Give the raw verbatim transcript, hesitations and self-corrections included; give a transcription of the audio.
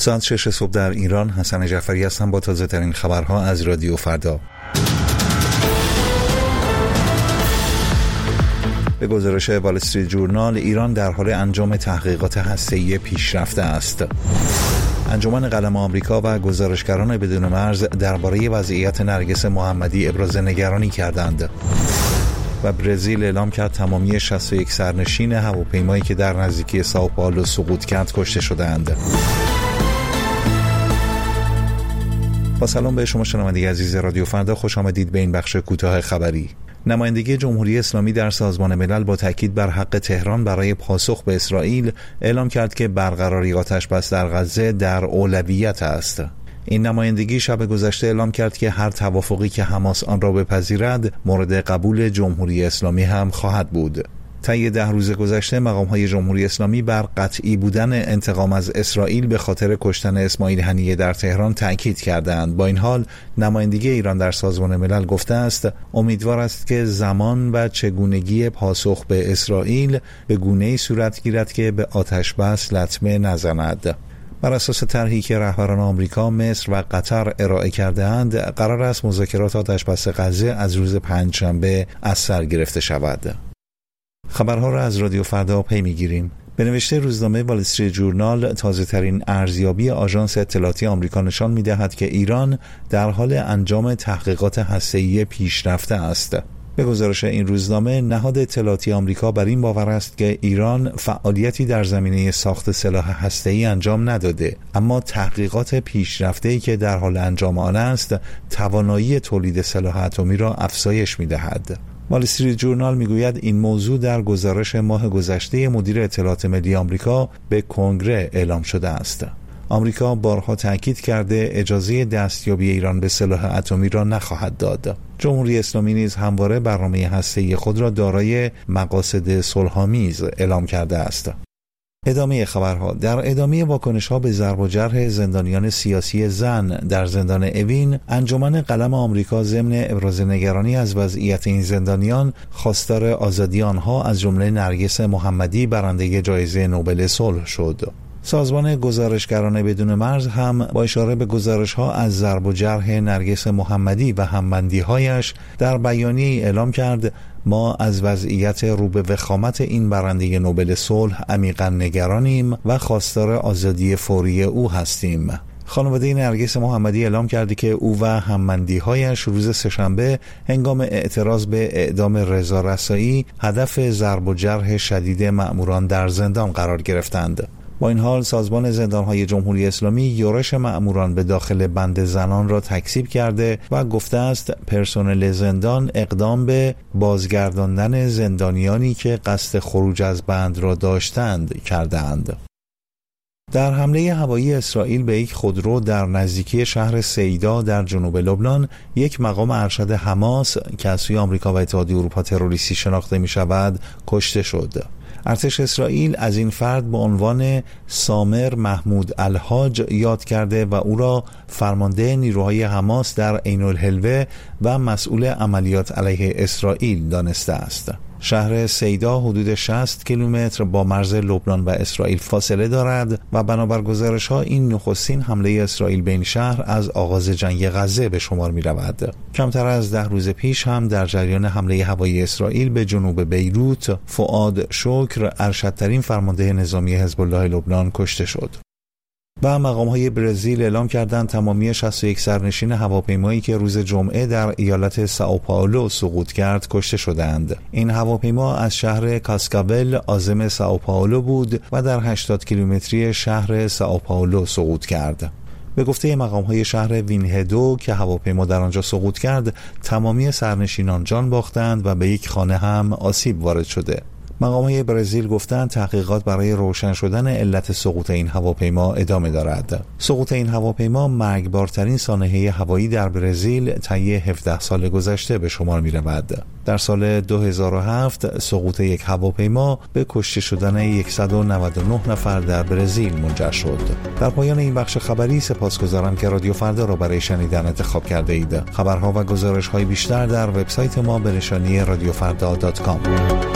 ساعت شش صبح در ایران. حسن جعفری هستم با تازه ترین خبرها از رادیو فردا. به گزارش وال استریت جورنال، ایران در حال انجام تحقیقات هسته‌ای پیشرفته است. انجمن قلم آمریکا و گزارشگران بدون مرز درباره وضعیت نرگس محمدی ابراز نگرانی کردند. و برزیل اعلام کرد تمامی شصت و یک سرنشین هواپیمایی که در نزدیکی سائو پائولو سقوط کرد کشته شدند. با سلام به شما شنونده عزیز رادیو فردا، خوش آمدید به این بخش کوتاه خبری. نمایندگی جمهوری اسلامی در سازمان ملل با تاکید بر حق تهران برای پاسخ به اسرائیل اعلام کرد که برقراری آتش‌بس در غزه در اولویت است. این نمایندگی شب گذشته اعلام کرد که هر توافقی که حماس آن را بپذیرد مورد قبول جمهوری اسلامی هم خواهد بود. طی ده روز گذشته مقام‌های جمهوری اسلامی بر قطعی بودن انتقام از اسرائیل به خاطر کشتن اسماعیل هنیه در تهران تأکید کردند. با این حال نمایندگی ایران در سازمان ملل گفته است امیدوار است که زمان و چگونگی پاسخ به اسرائیل به گونه‌ای صورت گیرد که به آتش‌بس لطمه نزند. بر اساس طرحی که رهبران آمریکا، مصر و قطر ارائه کرده‌اند، قرار است مذاکرات آتش‌بس غزه از روز پنجشنبه از سر گرفته شود. خبرها را از رادیو فردا پی می‌گیریم. به نوشته روزنامه وال استریت جورنال، تازه‌ترین ارزیابی آژانس اطلاعاتی آمریکا نشان می‌دهد که ایران در حال انجام تحقیقات هسته‌ای پیشرفته است. به گزارش این روزنامه، نهاد اطلاعاتی آمریکا بر این باور است که ایران فعالیتی در زمینه ساخت سلاح هسته‌ای انجام نداده، اما تحقیقات پیشرفته‌ای که در حال انجام آن است، توانایی تولید سلاح اتمی را افزایش می‌دهد. وال استریت جورنال میگوید این موضوع در گزارش ماه گذشته مدیر اطلاعات ملی آمریکا به کنگره اعلام شده است. آمریکا بارها تاکید کرده اجازه دستیابی ایران به سلاح اتمی را نخواهد داد. جمهوری اسلامی نیز همواره برنامه هسته‌ای خود را دارای مقاصد صلح‌آمیز اعلام کرده است. ادامه خبرها. در ادامه واکنش‌ها به ضرب و جرح زندانیان سیاسی زن در زندان اوین، انجمن قلم آمریکا ضمن ابراز نگرانی از وضعیت این زندانیان خواستار آزادی آنها از جمله نرگس محمدی برنده جایزه نوبل صلح شد. سازمان گزارشگران بدون مرز هم با اشاره به گزارش‌ها از ضرب و جرح نرگس محمدی و همبندی‌هایش در بیانیه‌ای اعلام کرد ما از وضعیت رو به وخامت این برنده نوبل صلح عمیقاً نگرانیم و خواستار آزادی فوری او هستیم. خانواده نرگس محمدی اعلام کرده که او و همبندی‌هایش روز سه‌شنبه هنگام اعتراض به اعدام رضا رسایی هدف ضرب و جرح شدید مأموران در زندان قرار گرفتند. با این حال سازمان زندان‌های جمهوری اسلامی یورش مأموران به داخل بند زنان را تکذیب کرده و گفته است پرسنل زندان اقدام به بازگرداندن زندانیانی که قصد خروج از بند را داشتند کردند. در حمله هوایی اسرائیل به یک خودرو در نزدیکی شهر سیدا در جنوب لبنان، یک مقام ارشد حماس که از سوی آمریکا و اتحادیه اروپا تروریستی شناخته می شود کشته شد. ارتش اسرائیل از این فرد به عنوان سامر محمود الحاج یاد کرده و او را فرمانده نیروهای حماس در عین الحلوه و مسئول عملیات علیه اسرائیل دانسته است. شهر سیدا حدود شصت کیلومتر با مرز لبنان و اسرائیل فاصله دارد و بنابر گزارش‌ها این نخستین حمله اسرائیل به این شهر از آغاز جنگ غزه به شمار می‌رود. کمتر از ده روز پیش هم در جریان حمله هوایی اسرائیل به جنوب بیروت، فؤاد شکر ارشدترین فرمانده نظامی حزب الله لبنان کشته شد. و مقام‌های برزیل اعلام کردند تمامی شصت و یک سرنشین هواپیمایی که روز جمعه در ایالت سائو پائولو سقوط کرد کشته شدند. این هواپیما از شهر کاسکابل عاصمه سائو پائولو بود و در هشتاد کیلومتری شهر سائو پائولو سقوط کرد. به گفته مقام‌های شهر وینهدو که هواپیما در آنجا سقوط کرد، تمامی سرنشینان جان باختند و به یک خانه هم آسیب وارد شده. مقام‌های برزیل گفتند تحقیقات برای روشن شدن علت سقوط این هواپیما ادامه دارد. سقوط این هواپیما مرگبارترین سانحه هوایی در برزیل طی هفده سال گذشته به شمار می‌رود. در سال دو هزار و هفت سقوط یک هواپیما به کشته شدن صد و نود و نه نفر در برزیل منجر شد. در پایان این بخش خبری سپاسگزارم که رادیو فردا را برای شنیدن انتخاب کرده اید. خبرها و گزارش‌های بیشتر در وبسایت ما به نشانی رادیو فردا دات کام.